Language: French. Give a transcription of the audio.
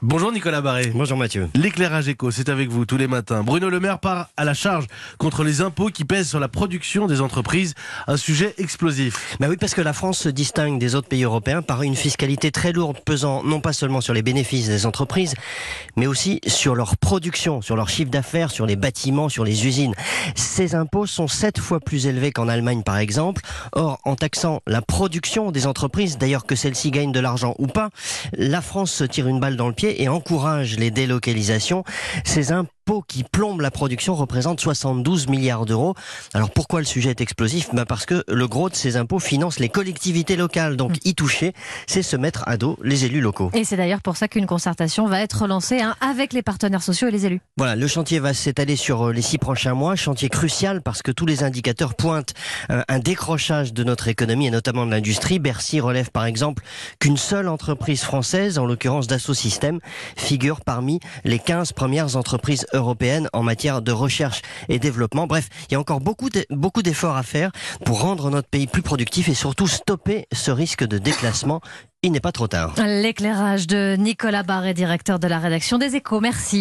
Bonjour Nicolas Barré. Bonjour Mathieu. L'éclairage éco, c'est avec vous tous les matins. Bruno Le Maire part à la charge contre les impôts qui pèsent sur la production des entreprises. Un sujet explosif. Oui, parce que la France se distingue des autres pays européens par une fiscalité très lourde pesant non pas seulement sur les bénéfices des entreprises, mais aussi sur leur production, sur leur chiffre d'affaires, sur les bâtiments, sur les usines. Ces impôts sont 7 fois plus élevés qu'en Allemagne par exemple. Or, en taxant la production des entreprises, d'ailleurs que celles-ci gagnent de l'argent ou pas, la France se tire une balle dans le pied et encourage les délocalisations. Ces impôts qui plombent la production représentent 72 milliards d'euros. Alors pourquoi le sujet est explosif ? Parce que le gros de ces impôts finance les collectivités locales. Donc y toucher, c'est se mettre à dos les élus locaux. Et c'est d'ailleurs pour ça qu'une concertation va être lancée avec les partenaires sociaux et les élus. Voilà, le chantier va s'étaler sur les 6 prochains mois. Chantier crucial parce que tous les indicateurs pointent un décrochage de notre économie et notamment de l'industrie. Bercy relève par exemple qu'une seule entreprise française, en l'occurrence Dassault Systèmes, figure parmi les 15 premières entreprises européennes en matière de recherche et développement. Bref, il y a encore beaucoup d'efforts à faire pour rendre notre pays plus productif et surtout stopper ce risque de déclassement. Il n'est pas trop tard. L'éclairage de Nicolas Barré, directeur de la rédaction des Échos. Merci.